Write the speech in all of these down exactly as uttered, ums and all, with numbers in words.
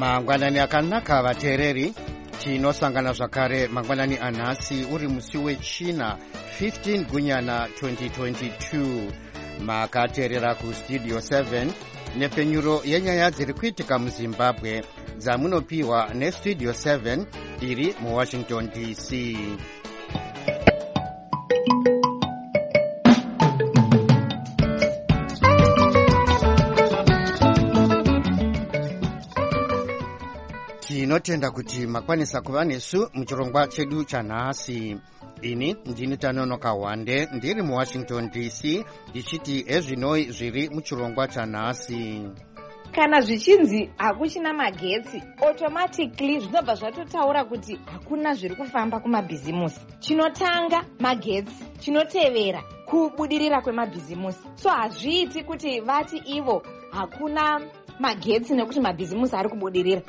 mangwanani akanaka vateereri, tinosangana zvakare mangwanani anhasi uri musi wechina fifteen gunyana twenty twenty-two. Makateerera kustudio seven nepfenyuro yenyaya dziri kuitika muzimbabwe dzamunopiwa nestudio seven iri muwashington D C. Tinotenda kuti makwanisa kuva nesu muchirongwa chedu chanhasi. Ini ndini Tanonoka Wande ndiri muwashington D C ndichiti ezvinoi zviri muchirongwa chanhasi. Kana zvichinzi hakuchina magetsi, automatically zvinobva zvatotaura kuti hakuna zviri kufamba kumabhizimusi. Chinotanga magetsi, chinotevera kubudirira kwemabhizimusi. So hazviiti kuti vati ivo hakuna magetsi nekuti mabhizimusi ari kubudirira.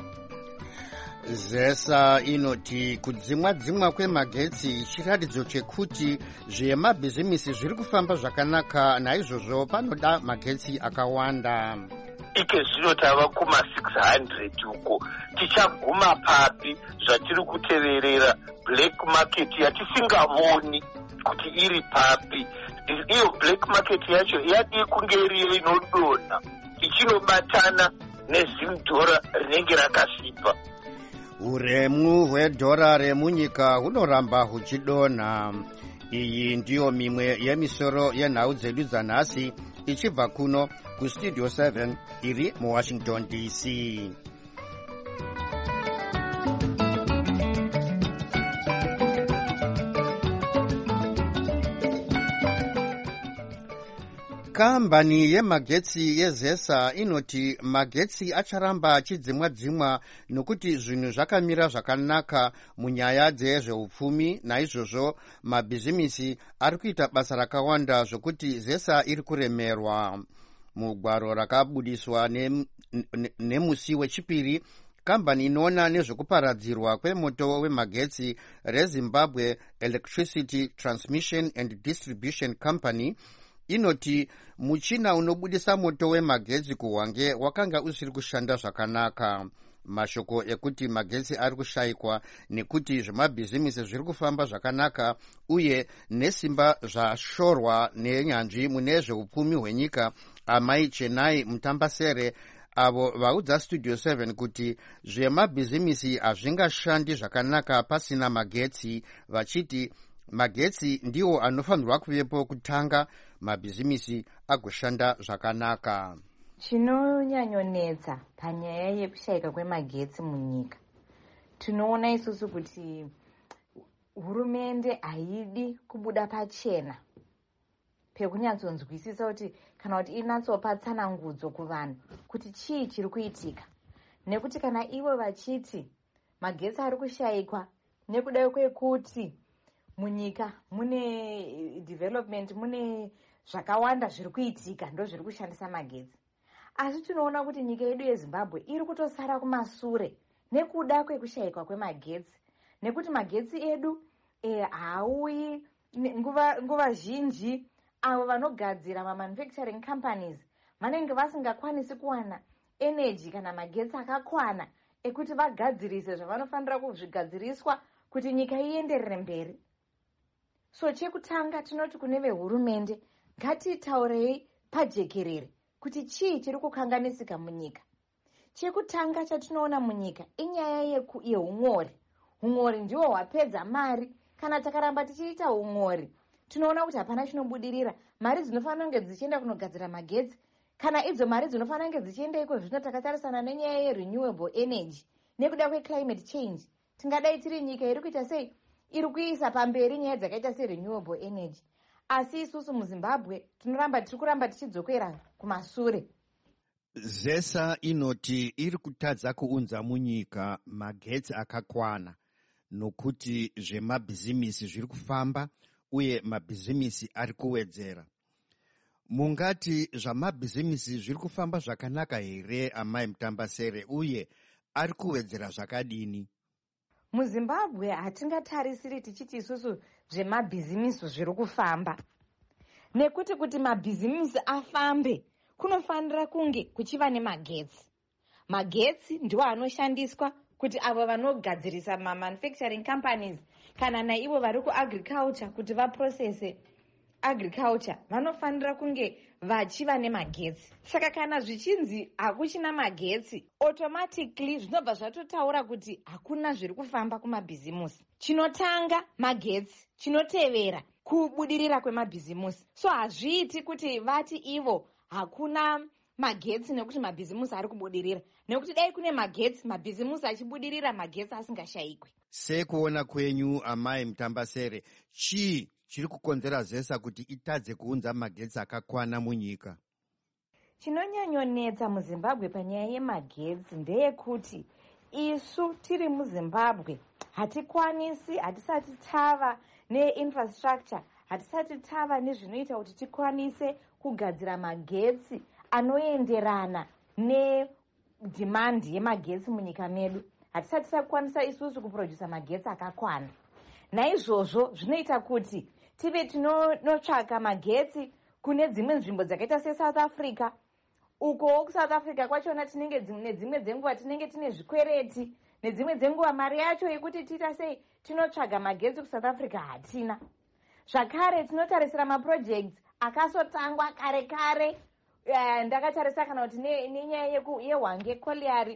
Zesa inoti kudzimwa dzimwa kwemagetsi chiratidzo chekuti zvemabhizimisi zviri kufamba zvakanaka, naizvozvo panoda magetsi akawanda. Ike zvino tava kuma six hundred uko, tichaguma papi zvatiri kuteverera black market yatisingavoni kuti iri papi. Iyo black market yacho yadi kunge iriyo inodonha ichinobatana nezimdhora rinenge rakasipa. Uremu hwedhora remunyika hunoramba huchidonha. Iyi ndiyo mimwe yemisoro yenhau dzedu dzanhasi ichibva kuno kustudio seven iri muwashington D C. Kambani yemagetsi yeZESA inoti magetsi acharamba achidzimwa dzimwa nokuti zvinhu zvakamira zvakanaka munyaya dzezveupfumi, naizvozvo mabhizimisi ari kuita basa rakawanda zvokuti ZESA iri kuremerwa. Mugwaro rakabudiswa ne, ne, nemusi wechipiri, kambani inoona nezvekuparadzirwa kwemoto wemagetsi reZimbabwe Electricity Transmission and Distribution Company inoti muchina unobudisa moto wemagetsi kuhwange wakanga usiri kushanda zvakanaka. Mashoko ekuti magetsi ari kushayikwa nekuti zvemabhizimisi zviri kufamba zvakanaka uye nesimba zvashorwa nenyanzvi mune zveupfumi hwenyika Amai Chenai Mutambasere, avo vaudza studio seven kuti zvemabhizimisi hazvingashandi zvakanaka pasina magetsi, vachiti magetsi ndiwo anofanirwa kuvepo kutanga mabhizimisi agoshanda zvakanaka. Chinonyanyonetsa panyaya yekushayika kwemagetsi munyika, tinoona isusu kuti hurumende haidi kubuda pachena pekunyatsonzwisisa kuti kana kuti inatsopa tsanangudzo kuvanhu kuti chii chiri kuitika. Nekuti kana ivo vachiti magetsi ari kushayikwa nekuda kwekuti munyika mune development, mune zvakawanda zviri kuitika, ndo zviri kushandisa magetsi. Asi tinoona kuti nyika yedu yeZimbabwe iri kutosara kumasure nekuda kwekushayikwa kwemagetsi, nekuti magetsi edu eh, hauyi nguva, nguva zhinji avo vanogadzira mamanufacturing companies vanenge vasingakwanisi kuwana energy kana magetsi akakwana ekuti vagadzirise zvavanofanira kuzvigadziriswa kuti nyika ienderere mberi. So chekutanga tinoti kune vehurumende, ngatitaurei pajekerere kuti chii chiri kukanganisika munyika. Chekutanga chatinoona munyika inyaya yeung'ori. Ung'ori ndiwo hwapedza mari. Kana takaramba tichiita ung'ori, tinoona kuti hapana chinobudirira. Mari dzinofanira kunge dzichienda kunogadzira magetsi, kana idzo mari dzinofanira kunge dzichienda iko zvino takatarisana nenyaya yerenewable energy nekuda kweclimate change. Tingadai tiri nyika iri kuita sei? Iri kuisa pamberi nyaya dzakaita serenewable energy. Asi isusu muZimbabwe tinoramba tiri kuramba tichidzokera kumasure. ZESA inoti iri kutadza kuunza munyika magetsi akakwana nokuti zvemabhizimisi zviri kufamba uye mabhizimisi ari kuwedzera. Mungati zvamabhizimisi zviri kufamba zvakanaka here, Amai Mutambasere, uye ari kuwedzera zvakadini? MuZimbabwe hatingatarisiri tichiti isusu zvemabhizimisi zviri kufamba, nekuti kuti mabhizimisi afambe kunofanira kunge kuchiva nemagetsi. magetsi ndiwo anoshandiswa kuti avo vanogadzirisa mamanufacturing companies kana naivo vari kuagriculture kuti vaprocesse agriculture vanofanira kunge vachiva nemagetsi. Saka kana zvichinzi hakuchina magetsi, automatically zvinobva zvatotaura kuti hakuna zviri kufamba kumabhizimusi. Chinotanga magetsi, chinotevera kubudirira kwemabhizimusi. So hazviiti kuti vati ivo hakuna magetsi nekuti mabhizimusi ari kubudirira, nekuti dai kune magetsi mabhizimusi achibudirira magetsi asingashayikwi. Sekuona kwenyu amai Mutambasere, chii chiri kukonzera zesa kuti itadze kuunza magetsi akakwana munyika? Chinonyanyonetsa muZimbabwe panyaya yemagetsi ndeyekuti isu tiri muZimbabwe hatikwanisi, hatisati tava neinfrastructure, hatisati tava nezvinoita kuti tikwanise kugadzira magetsi anoenderana nedhimandi yemagetsi munyika medu. Hatisati takwanisa isusu kuprodusa magetsi akakwana. Naizvozvo zvinoita kuti tive tinotsvaka magetsi kune dzimwe nzvimbo dzakaita seSouth Africa. Uko kuSouth Africa kwachona tinenge nedzimwe dzenguva tinenge tine zvikwereti, nedzimwe dzenguva mari yacho yekuti tiita sei tinotsvaga magetsi kuSouth Africa hatina. Zvakare tinotarisira maprojects akasotangwa kare kare. Uh, ndakatarisa kana kuti nenyaya yeHwange Colliery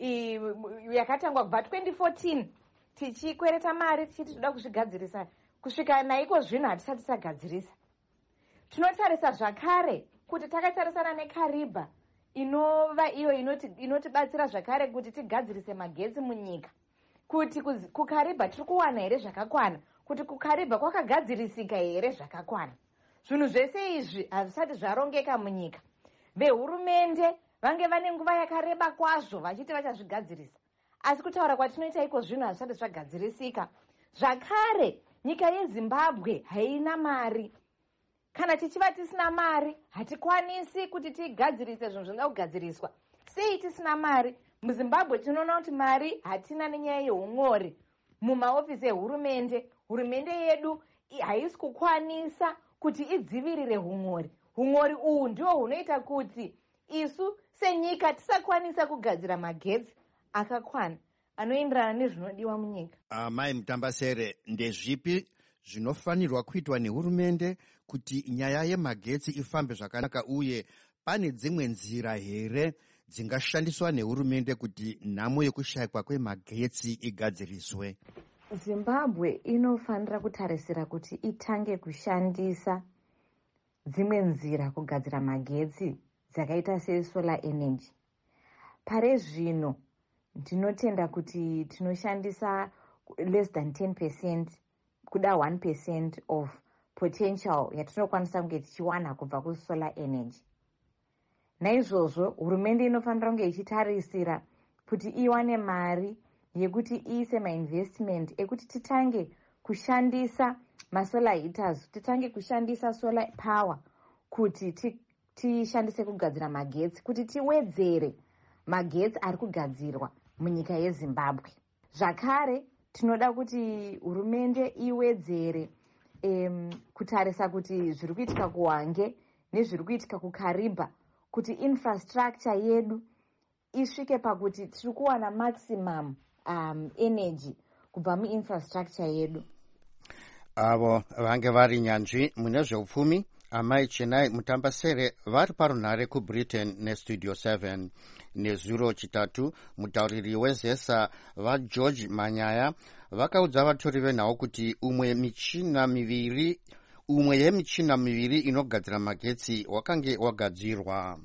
yakatangwa kubva twenty fourteen tichikwereta mari tichiti toda kuzvigadzirisa, kusvika naiko zvino hatisati tagadzirisa. Tinotarisa zvakare kuti takatarisana neKariba inova iyo inotibatsira zvakare kuti tigadzirise magetsi munyika, kuti kuKariba tiri kuwana here zvakakwana, kuti kuKariba kwakagadzirisika here zvakakwana. Zvinhu zvese izvi hazvisati zvarongeka munyika. Vehurumende vange vane nguva yakareba kwazvo vachiti vachazvigadzirisa, asi kutaura kwatinoita iko zvino hazvisati zvagadzirisika. Zvakare nyika yeZimbabwe haina mari. Kana tichiva tisina mari hatikwanisi kuti tigadzirise zvinhu zvinoda kugadziriswa. Sei tisina mari? MuZimbabwe tinoona kuti mari hatina nenyaya yehunyori mumaofisi ehurumende. Hurumende yedu haisi kukwanisa kuti idzivirire hunyori. Hunyori uhu ndio hunoita kuti isu senyika tisakwanisa kugadzira magetsi akakwana anoenderana nezvinodiwa munyika. Amai Mutambasere, ndezvipi zvinofanirwa kuitwa nehurumende kuti nyaya yemagetsi ifambe zvakanaka, uye pane dzimwe nzira here dzingashandiswa nehurumende kuti nhamo yekushayikwa kwemagetsi igadziriswe? Zimbabwe inofanira kutarisira kuti itange kushandisa dzimwe nzira kugadzira magetsi dzakaita sesolar energy. Pare zvino ndinotenda kuti tinoshandisa less than ten percent kuda one percent of potential yatinokwanisa kunge tichiwana kubva kusolar energy. Naizvozvo hurumende inofanira kunge ichitarisira kuti iwane mari yekuti iise mainvestment ekuti titange kushandisa masolar heaters, titange kushandisa solar power kuti tishandise kugadzira magetsi, kuti tiwedzere magetsi ari kugadzirwa munyika yeZimbabwe. Zvakare tinoda kuti hurumende iwedzere um, kutarisa kuti zviri kuitika kuHwange nezviri kuitika kuKariba, kuti infrastructure yedu isvike pakuti tiri kuwana maximum um, energy kubva muinfrastructure yedu. Avo vange vari nyanzvi mune zveupfumi amai Chenai Mutambasere vari parunhare kuBritain neStudio seven. Nezuro chitatu mutauriri wezesa vaGeorge Manyaya vakaudza vatori venhau kuti umwe michina miviri umwe yemichina miviri inogadzira magetsi wakange wagadzirwa.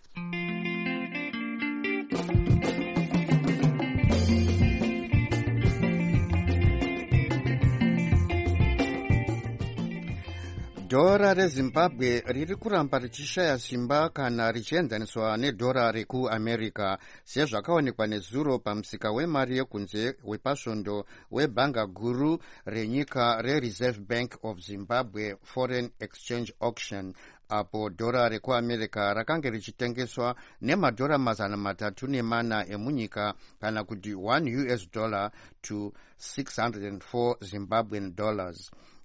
Dhora reZimbabwe riri kuramba richishaya simba kana richienzaniswa nedhora rekuAmerica, sezvakaonekwa nezuro pamusika wemari yekunze wepasvondo webhanga guru renyika reReserve Bank of Zimbabwe Foreign Exchange Auction, apo dhora rekuAmerica rakange richitengeswa nemadhora mazana matatu nemana emunyika, kana kuti one U S dollar to six hundred four Zimbabwean dollars.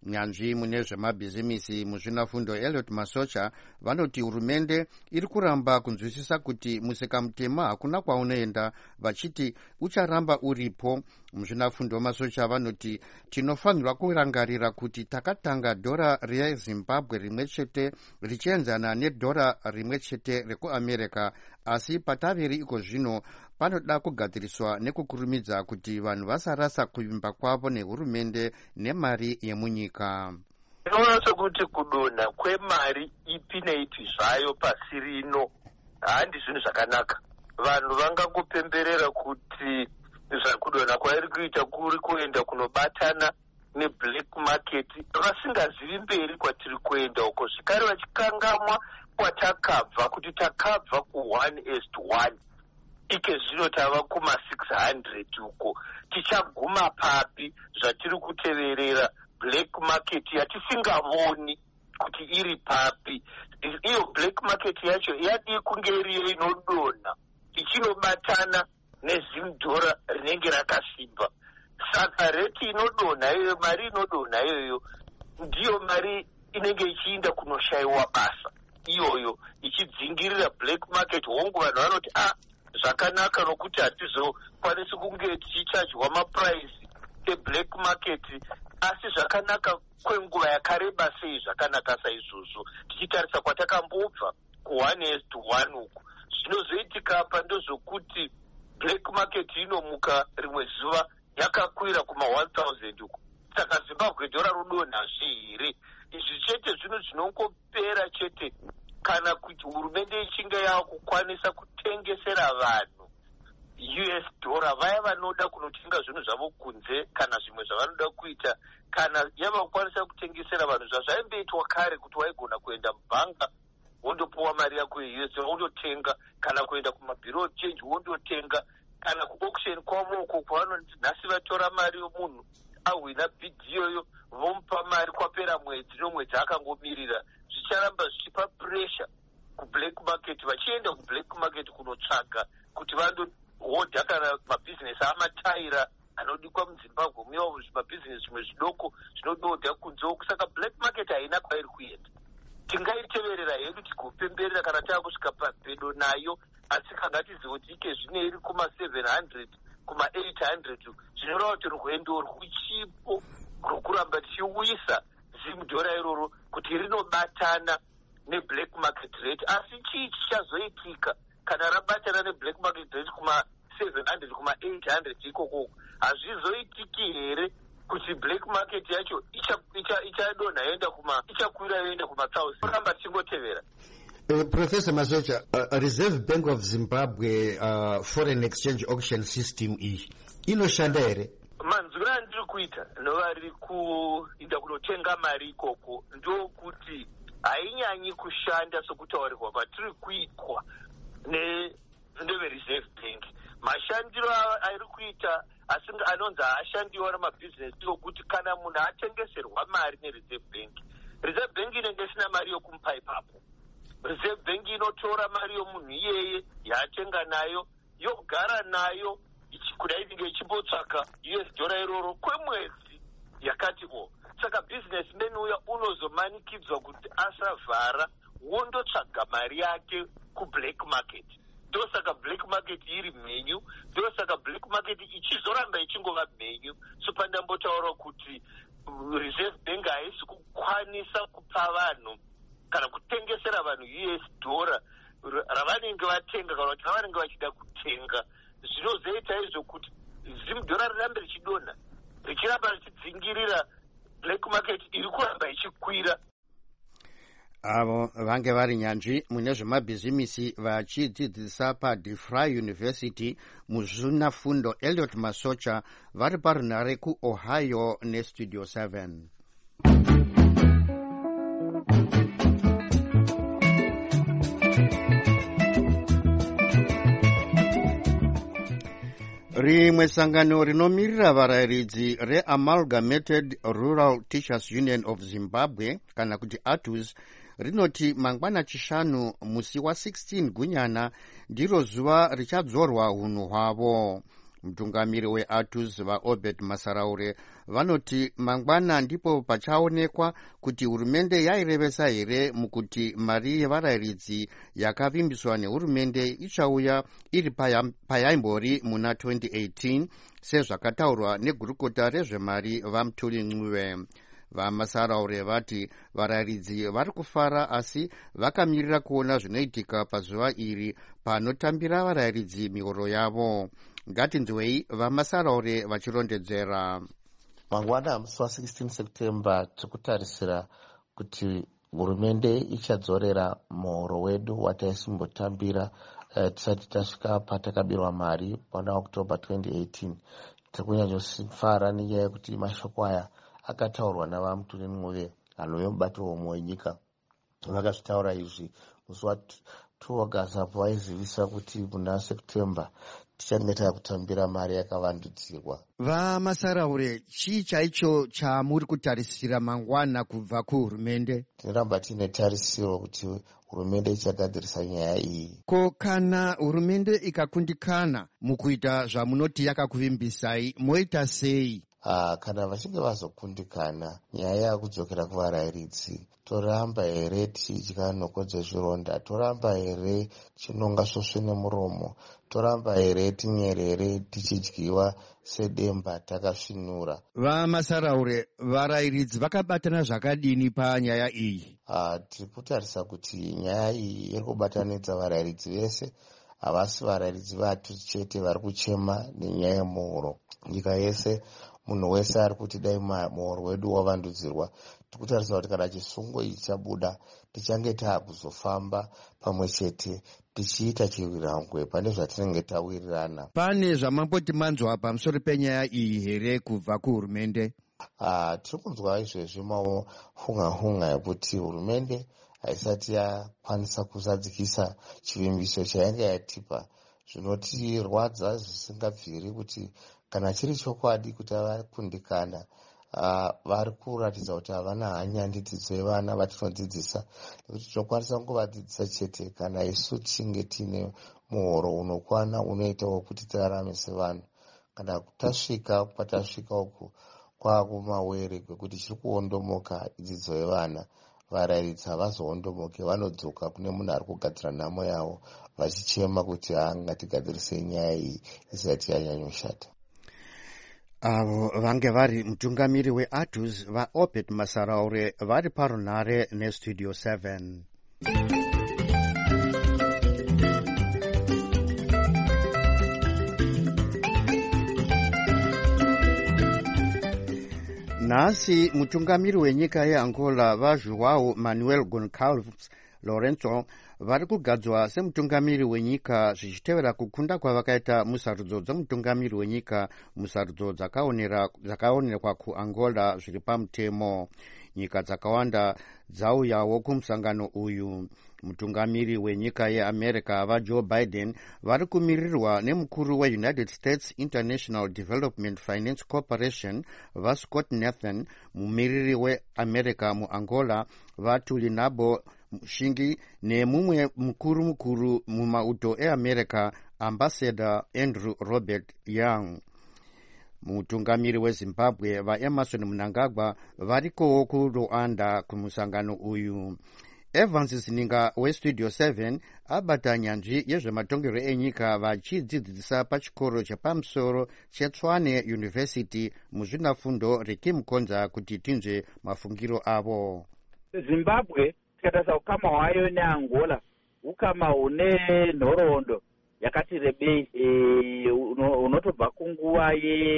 nyanzvi mune zvemabhizimisi muzvinafundo Elliot Masocha vanoti hurumende iri kuramba kunzwisisa kuti musikamutema hakuna kwaunoenda, vachiti ucharamba uripo. Muzvinafundo Masocha vanoti tinofanirwa kurangarira kuti takatanga dhora reZimbabwe rimwe chete richienzana nedhora rimwe chete rekuAmerica, asi pataviri iko zvino panoda kugadziriswa nekukurumidza kuti vanhu vasarasa kuvimba kwavo nehurumende nemari yemunyika. Tinoona sekuti kudonha kwemari ipi neipi zvayo pasi rino handi zvinhu zvakanaka. Vanhu vangangopemberera kuti kudonha kwairi kuita kuri kuenda kunobatana neblack market vasingazivi mberi kwatiri kuenda uko, zvikare vachikangamwa kwatakabva kuti takabva ku-one is to one. Ike zvino tava kuma-six hundred uko. Tichaguma papi zvatiri kuteverera black market yatisingavoni kuti iri papi. Iyo black market yacho yadi kunge iriyo inodonha ichinobatana nezimdhora rinenge rakasimba. Saka reti inodonha iyoyo, mari inodonha iyoyo ndiyo mari inenge ichiinda kunoshayiwa basa iyoyo, ichidzingirira black market. Hongu vanhu vanoti ah zvakanaka nokuti hatizokwanisi kunge tichachadya maprice eblack market, asi zvakanaka kwenguva yakareba sei zvakanaka saizvozvo tichitarisa kwatakambobva ku-one is to one uku. Zvinozoitika apa ndozvokuti black market inomuka rimwe zuva yakakwira kuma-one thousand uku. Saka Zimbabwe dhora rodonha zvihiri. Izvi chete zvinhu zvinongopera chete kana kuti hurumende ichinge yakukwanisa kutengesera vanhu U S dhora vaya vanoda kunotenga zvinhu zvavo kunze kana zvimwe zvavanoda kuita, kana yava kukwanisa kutengesera vanhu zvazvaimboitwa kare kuti waigona kuenda mubhanga wondopuwa mari yako ye-U S dhora wondotenga, kana kuenda kumabhiro change wondotenga, kana ku-auction kwavo uko kwavanoti nhasi vatora mari yomunhu ahwina bhidhi iyoyo vomupa mari kwapera mwedzi nomwedzi akangomirira. Zvicharamba zvichipa pressure kublack market, vachienda kublack market kunotsvaga kuti vandohodha kana mabhizinesi amataira anodikwa muZimbabwe muyawo mabhizinesi zvimwe zvidoko zvinodohodha kunze uku. Saka black market haina kwairi kuenda. Tingaiteverera hedu tigopemberera kana taakusvika papedo nayo, asi kangatizive kuti ike zvine iri kuma-seven hundred kuma-eight hundred zvinoreva kuti rwendo rwuchipo rwokuramba tichiuyisa zimdhora iroro kuti rinobatana neblack market rate. Asi chii chichazoitika kana rabatana neblack market rate kuma-seven hundred kuma-eight hundred ikoko? Hazvizoitiki here kuti black market yacho ichadonha yoenda kuma ichakwira yoenda kuma-thousand? Ramba tichingotevera. Uh, Professor Masocha, uh, Reserve Bank of Zimbabwe uh, foreign exchange auction system iyi inoshanda here? Manzwiro andiri kuita novari kuinda kunotenga mari ikoko ndokuti hainyanyi kushanda sokutaurirwa kwatiri kuitwa nevereserve bank. Mashandiro airi kuita anonzi haashandiwa namabhizinesi okuti kana munhu atengeserwa mari nereserve bank, reserve bank inenge isina mari yokumupa ipapo. Reserve bank inotora mari yomunhu iyeye yaatenga nayo yogara nayo kudai inenge ichimbotsvaka U S dhora iroro kwemwedzi yakati o. Saka businessman uya unozomanikidzwa kuti asavhara wondotsvaga mari yake kublack market. Ndosaka black market iri mhenyu, ndosaka black market ichizoramba ichingova mhenyu. So pandambotaura kuti reserve bank haisi kukwanisa kupa vanhu kana kutengesera vanhu U S dhora ravanenge vatenga kana kuti ravanenge vachida kutenga. Zvinozoita izvo kuti zimdhora rirambe richidonha richiramba richidzingirira black market iri kuramba ichikwira. Avo vange vari nyanzvi mune zvemabhizimisi vachidzidzisa paDeFry University muzvinafundo Elliot Masocha vari parunhare kuOhio neStudio seven. Rimwe sangano rinomirira varayiridzi reAmalgamated Rural Teachers Union of Zimbabwe kana kuti A T U Z rinoti mangwana chishanu musi wa sixteen gunyana ndiro zuva richadzorwa hunhu hwavo. Mutungamiri weATUS vaObed Masaraure vanoti mangwana ndipo pachaonekwa kuti hurumende yairevesa here mukuti mari yevarayiridzi yakavimbiswa nehurumende ichauya iri payaimbori muna twenty eighteen sezvakataurwa negurukota rezvemari vaMthuli Ncube. VaMasaraure vati varayiridzi vari kufara asi vakamirira kuona zvinoitika pazuva iri panotambira varayiridzi mihoro yavo. Ngatinzwei VaMasaraure vachirondedzera. Mangwana musi wa sixteen September tikutarisira kuti hurumende ichadzorera muhoro wedu wataisimbotambira uh, tisati tasvika patakabirwa mari pana October twenty eighteen. Tikunyanyosifara nenyaya yekuti mashoko aya akataurwa navaMthuli Ncube anove mubato womwe wenyika. Vakazvitaura izvi musi wa two August apo vaizivisa kuti muna September tichange takutambira mari yakavandudzirwa. VaMasaraure, chii chaicho chamuri kutarisira mangwana kubva kuhurumende? Tinoramba tiine tarisiro kuti hurumende ichagadzirisa nyaya iyi. Ko kana hurumende ikakundikana mukuita zvamunoti yakakuvimbisai moita sei? Uh, kana vachinge vazokundikana nyaya yakudzokera kuvarayiridzi, toramba here tichidya nhoko dzezvironda? Toramba here chinonga svosve nemuromo? Toramba here tinyerere tichidyiwa sedemba takasvinura? VaMasaraure, varayiridzi vakabatana zvakadini panyaya iyi? Uh, tiri kutarisa kuti nyaya iyi iri kubatanidza varayiridzi vese, havasi varayiridzi vaATUS chete vari kuchema nenyaya yemuhoro. Nyika yese, munhu wese ari kuti dai muhoro wedu wavandudzirwa. Tikutarisa kuti kana chisungo ichi chabuda tichange taakuzofamba pamwe chete tichiita chiwirangwe pane zvatinenge tawirirana. Pane zvamamboti manzwa pamusoro penyaya iyi here kubva kuhurumende? Uh, tiri kunzwa izvezvi mahunga hunga yekuti hurumende haisati yakwanisa kuzadzikisa chivimbiso chainge yatipa. Zvinotirwadza zvisingabviri kuti kana chiri chokwadi kuti vakundikana, uh, vari kuratidza kuti havana hanya ndidzidzo yevana vatinodzidzisa, nekuti tinokwanisa kungovadzidzisa chete kana isu tichinge tiine muhoro unokwana unoitawo kuti tirarame sevanhu. Kana tasvika patasvika uku kwakumawere kwekuti chiri kuondomoka dzidzo yevana, varayiridzi havazoondomoke, vanodzoka kune munhu ari kugadzira nhamo yavo vachichema kuti haangatigadzirisei nyaya iyi isati yanyanyoshata. Avo vange vari mutungamiri weATUS vaObed Masaraure vari parunhare neStudio seven. Nhasi mutungamiri wenyika yeAngola vaJoão Manuel Goncalves Lorenzo vari kugadzwa semutungamiri wenyika zvichitevera kukunda kwavakaita musarudzo dzomutungamiri wenyika musarudzo dzakaonekwa kuAngola zviri pamutemo. Nyika dzakawanda dzauyawo kumusangano uyu. Mutungamiri wenyika yeAmerica vaJoe Biden vari kumirirwa nemukuru weUnited States International Development Finance Corporation vaScott Nathan, mumiriri weAmerica muAngola vaTulinabo Shingi nemumwe mukuru mukuru mumauto eAmerica Ambassador Andrew Robert Young. Mutungamiri weZimbabwe vaEmerson Mnangagwa varikowo kuRwanda kumusangano uyu. Evans Sininga weStudio seven abata nyanzvi yezvematongero enyika vachidzidzisa pachikoro chepamusoro cheTshwane University muzvinafundo rekimkonza kuti tinzve mafungiro avo. Zimbabwe tikatarisa ukama hwayo neAngola ukama hune nhoroondo yakati rebei, e, unotobva kunguva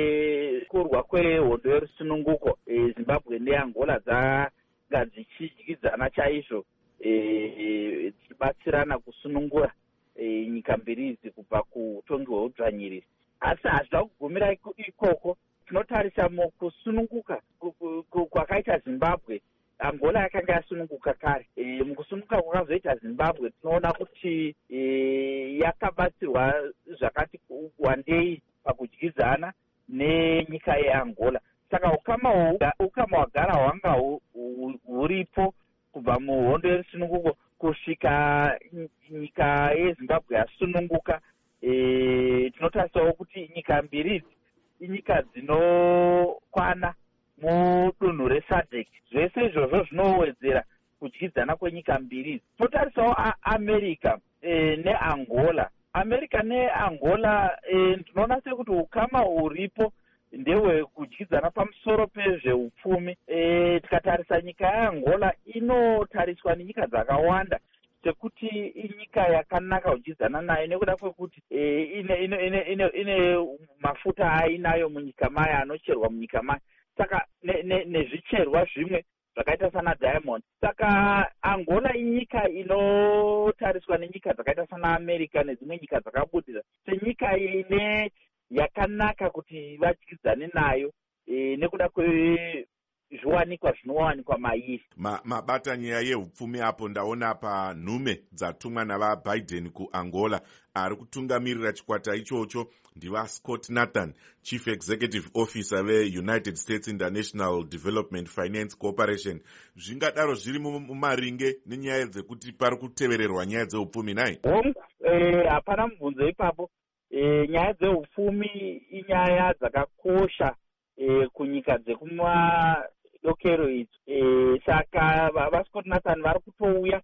yekurwa kwehondo yerusununguko. E, Zimbabwe neAngola dzanga dzichidyidzana chaizvo, dzichibatsirana e, kusunungura e, nyika mbiri idzi kubva kutongi hweudzvanyiriri. Asi hazvida kugumira ikoko, tinotarisa mukusununguka kwakaita Zimbabwe. Angola yakanga yasununguka kare. E, mukusununguka kwakazoita Zimbabwe tinoona kuti e, yakabatsirwa zvakati wandei pakudyidzana nenyika yeAngola. Saka ukama ukama hwagara hwanga huripo kubva muhondo yerusununguko kusvika nyika yeZimbabwe yasununguka. E, tinota tinotarisawo kuti nyika mbiri idzi inyika dzinokwana mudunhu resadek. Zvese izvozvo zvinowedzera kudyidzana kwenyika mbiri idzi. Tinotarisawo america e, neangola. America neangola e, ndinoona sekuti ukama huripo ndehwekudyidzana pamusoro pezveupfumi. E, tikatarisa nyika yeangola inotariswa nenyika dzakawanda sekuti inyika yakanaka kudyidzana nayo nekuda kwekuti e, ine, ine, ine, ine, ine mafuta ainayo munyika mayo anocherwa munyika mayo, saka nezvicherwa ne, ne zvimwe zvakaita sana diamond. Saka Angola inyika inotariswa nenyika dzakaita sana America nedzimwe nyika dzakabudira senyika ine yakanaka kuti vadyidzane nayo e, nekuda kwezviwanikwa zvinowanikwa mairi. Ma, mabata nyaya yeupfumi apo ndaona panhume dzatumwa navaBiden kuAngola. Ari kutungamirira chikwata ichocho ndiva Scott Nathan, Chief Executive Officer veUnited States International Development Finance Corporation. Zvingadaro zviri mumaringe nenyaya dzekuti pari kutevererwa nyaya dzeupfumi nai? Hongu, hapana e, mubvunzo ipapo. E, nyaya dzeupfumi inyaya dzakakosha e, kunyika dzekumadokero idzi. E, saka vaScott Nathan vari kutouya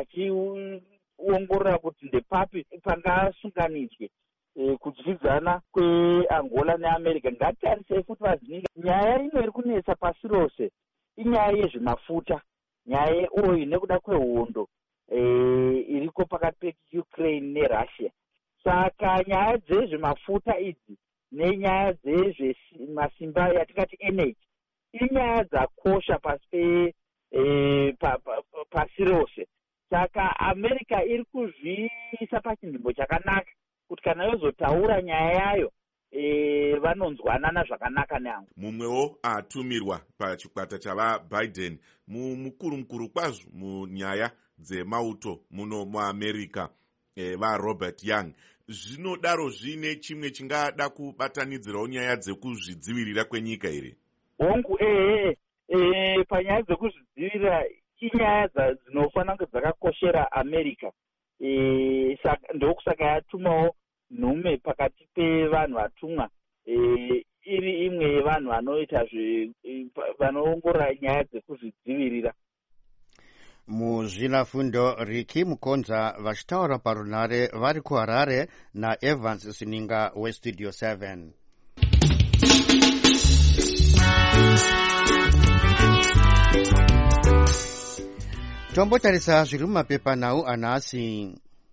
vachiongorora kuti ndepapi pangasunganidzwe e, kudyidzana kweAngola neAmerica. Ngatitarisei futi vazininga nyaya ino iri kunetsa pasi rose inyaya yezvemafuta, nyaya yeoil nekuda kwehondo e, iriko pakati peUkraine neRussia. Saka nyaya dzezvemafuta idzi nenyaya dzezvemasimba yatingati energy inyaya dzakosha pasi pe e, pa, pa, pa, pasi rose. Saka America iri kuzviisa pachinzvimbo chakanaka kuti kana yozotaura nyaya yayo e, vanonzwanana zvakanaka neangu. Mumwewo atumirwa pachikwata chavaBiden mukuru mukuru kwazvo munyaya dzemauto muno muAmerica, e, vaRobert Young. Zvinodaro zvine chimwe chingada kubatanidzirawo nyaya dzekuzvidzivirira kwenyika here? Hongu ehe e, panyaya dzekuzvidzivirira inyaya dzinofanira kunge dzakakoshera America. E, saka ndokusaka yatumawo nhume pakati pevanhu vatumwa e, iri imwe yevanhu vanoita vanoongorora nyaya dzekuzvidzivirira. Muzvinafundo Riki Mukonza vachitaura parunare vari kuHarare naEvans Sininga weStudio seven. Tombotarisa zviri mumapepa nhau anhasi.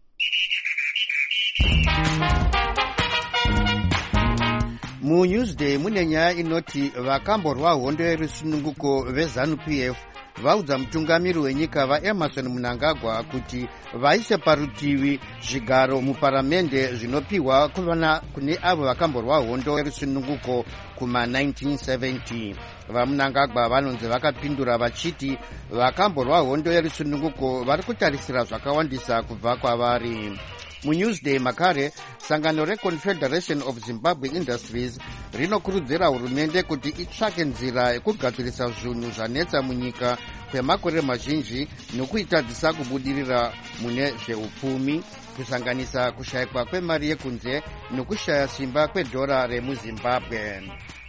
MuNewsday mune nyaya inoti vakamborwa hondo yerusununguko veZANU-P F vaudza mutungamiri wenyika vaEmerson Mnangagwa kuti vaise parutivi zvigaro muparamende zvinopiwa kuvana kune avo vakamborwa hondo yerusununguko kuma nineteen seventy. VaMnangagwa vanonzi vakapindura vachiti vakamborwa hondo yerusununguko vari kutarisira zvakawandisa kubva kwavari. MuNewsday makare sangano reConfederation of Zimbabwe Industries rinokurudzira hurumende kuti itsvake nzira yekugadzirisa zvinhu zvanetsa munyika kwemakore mazhinji nokuitadzisa kubudirira mune zveupfumi, kusanganisa kushayikwa kwemari yekunze nokushaya simba kwedhora remuZimbabwe.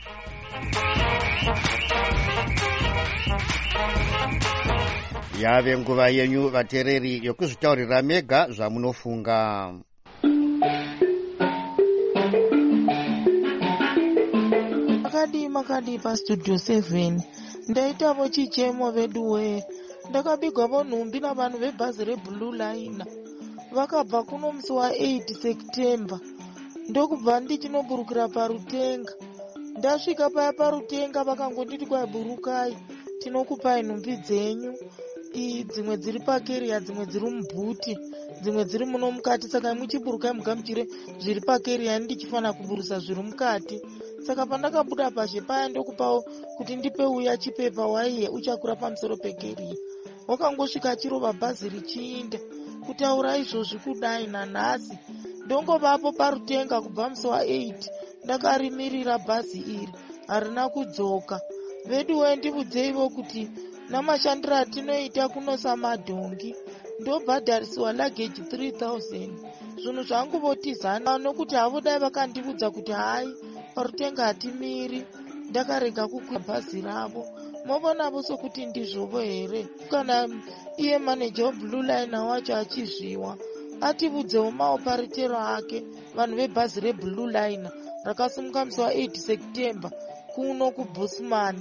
Yave nguva yenyu vatereri yokuzvitaurira mega zvamunofunga. Makadi makadi paStudio seven ndaitavo chichemo veduwe ndakabigwavo nhumbi navanhu vebhazi reBlue Line vakabva kuno musi wa8 September ndokubva ndichinoburukira parutenga. Ndasvika paya parutenga vakangonditi kwaiburukai tinokupai nhumbi dzenyu, dzimwe dziri pakeriya dzimwe dziri mubhuti dzimwe dziri muno mukati, saka muchiburukai mugamuchire zviri pakeriya ndichifana kuburusa zviri mukati. Saka pandakabuda pashe paya ndokupawo kuti ndipe uya chipepa waiye uchakura pamusoro pekeriya. Wakangosvika chirova bhazi richiinda kutaura izvozvi kudai nanhasi ndongovapo parutenga kubva musi wa8 ndakarimirira bhazi iri harina kudzoka. Veduwe ndibudzeivo kuti namashandiro atinoita kunosa madhongi ndobhadharisiwa luggage three thousand zvinhu zvanguvotizana nokuti havo dai vakandiudza kuti hai parutenga hatimiri ndakarega kukwira bhazi ravo. Mavonavo sokuti ndizvovo here? Kana iye maneja weBlue Line wacho achizviwa atiudzewo maoparitero ake vanhu vebhazi reBlue Line rakasimuka musi wa8 September kuno kuBusman.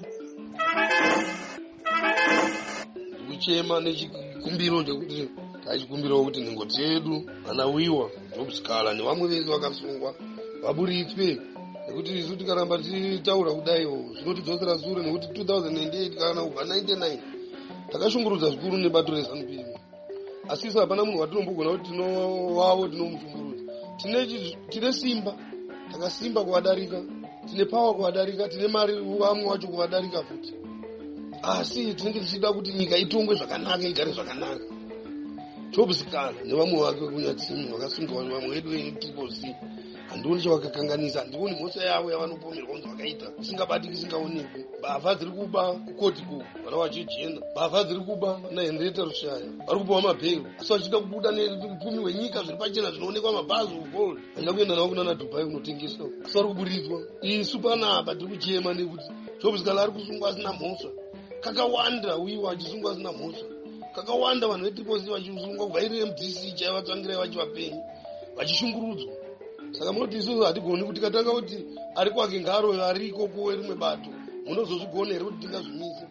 Kuchema nechikumbiro ndekuti tachikumbirawo kuti nhengo dzedu vanawiwa Jobskala nevamwe vese vakasungwa vaburitswe, nekuti isu tikaramba tichitaura kudaiwo zvinotidzosera sure, nekuti two thousand eight kana kubva ninety-nine takashungurudza zvikuru nebato reZANU-P M, asi isu hapana munhu watinombogona kuti tinowavo tinomushungurudza. Tine simba, takasimba kuvadarika, tine pawa kuvadarika, tine mari vamwe wacho kuvadarika futi, asi tinenge tichida kuti nyika itongwe zvakanaka, igare zvakanaka. Jobskala nevamwe vake kunyatsimi vakasungwa vamwe vedu veTriple handioni chavakakanganisa, handioni mhosva yavo yavanopomerwa kunzi vakaita isingabatiki isingaonekwi. Mbavha dziri kuba kukoti ku vana vachijena, mbavha dziri kuba naHenrietta Rushaya vari kupawa mabhero, asi vachida kubuda neupfumi hwenyika zviri pachena zvinoonekwa mabhazi ugold vachida kuenda navo kunana Dubai kunotengeswa, asi vari kuburitswa. Isu panapa tiri kuchema nekuti Jobskala ari kusungwa asina mhosva, kakawanda uyiwa achisungwa asina mhosva, kakawanda vanhu veTriple C vachisungwa kubva iri M D C chaivatsvangirai vachivapenyu vachishungurudzwa. Saka munoti isusu hatigoni kuti katanga kuti ari kwake ngaro ariko kuwe rimwe bato munozozvigona here kuti tingazvimise?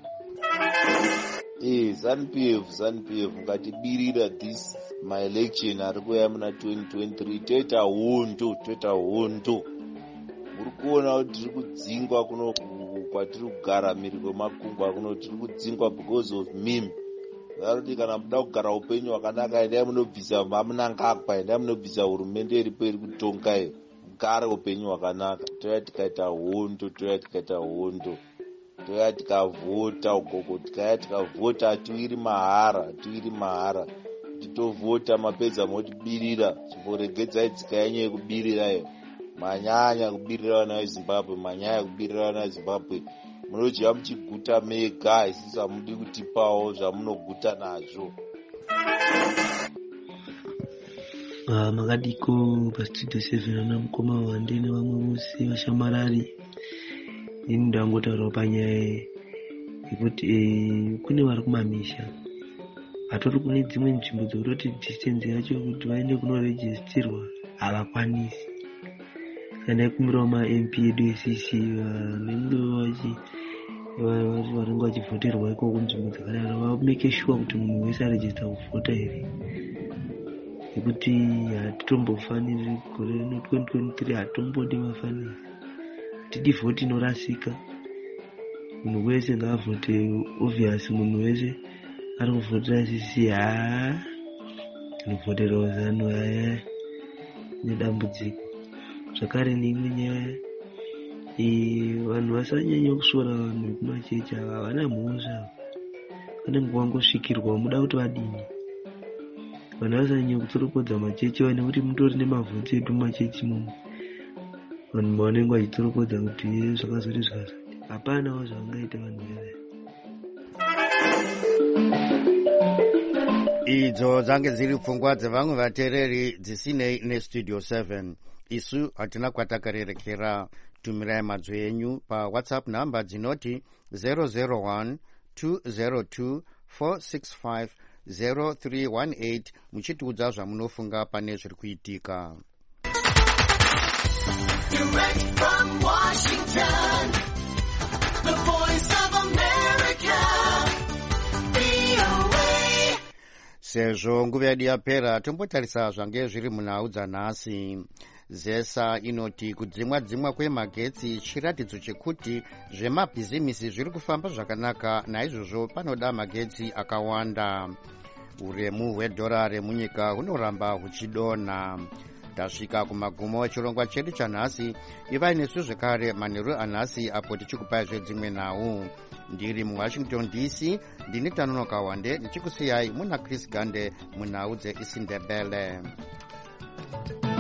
Eh, ZANU-P F ZANU-P F ngatibirira this my election ari kuya muna twenty twenty-three toita hondo toita hondo. Muri kuona kuti tiri kudzingwa kuno kwatiri kugara mhiri kwemakungwa kuno tiri kudzingwa because of meme. Zaroti kana muda kugara upenyu hwakanaka endai munobvisa mamunangagwa, endai munobvisa hurumende iripo iri kutonga iyo, mugare upenyu hwakanaka. Toya tikaita hondo, toya tikaita hondo, toya tikavhota ukoko, tikaya tikavhota hatiwiri mahara, hatiwiri mahara. Titovhota mapedza motibirira, chimboregedzai tsika yenyu yekubirira iyo. Manyanya kubirira vana veZimbabwe, manyanya kubirira vana veZimbabwe. Munodya muchiguta mega, isisi hamudi kutipawo zvamunoguta nazvo. Ah, makadiko pastudio seven ana mukoma wande nevamwe vose vashamarari. Ini ndangotaurawo panyaya yekuti kune vari kumamisha, hatori kune dzimwe nzvimbo dzekutoti distance yacho kuti vaende kunoregistirwa havakwanisi. Kana kumbirawo ma-M P edu e-C C vanenge vachi vanenge vachivhoterwa ikoko kunzvimbo dzakadaro vameke sure kuti munhu wese arejista kuvhota here, nekuti hatitombofaniri gore rino twenty twenty-three hatombodi mafaniri tidi vhoti inorasika. Munhu wese ngaavhote obvious, munhu wese ari kuvhotera C C haa tinovhoterawo ZANU haya nedambudziko. Zvakare neimwe nyaya, vanhu vasanyanya kusora vanhu vekumachechi ava havana mhosva, vanenge vangosvikirwa muda kuti vadini. Vanhu vasanyanya kutsoropodza machechi ava nekuti mutori nemavhoti edu mumachechi mumo, vanhu vanenge vachitsoropodza kuti ye zvakazoti zvakazoti, hapanawo zvavangaita vanhu veve. Idzo dzange dziri pfungwa dzevamwe vateereri dzisinei nestudio seven. Isu hatina kwatakarerekera. Tumirai madzvo enyu paWhatsApp namba dzinoti zero zero one two zero two four six five zero three one eight muchitiudza zvamunofunga pane zviri kuitika. Direct from Washington, the voice of America, V O A. Sezvo nguva yedu yapera, tombotarisa zvange zviri munhau dzanhasi. Zesa inoti kudzimwa dzimwa kwemagetsi chiratidzo chekuti zvemabhizimisi zviri kufamba zvakanaka, naizvozvo panoda magetsi akawanda. Uremu hwedhora remunyika hunoramba huchidonha. Tasvika kumagumo echirongwa chedu chanhasi. Ivai nesu zvekare manheru anhasi apo tichikupai zvedzimwe nhau. Ndiri muWashington D C, ndini Tanonoka Wande ndichikusiyai muna Chris Gande munhau dzeIsindebele.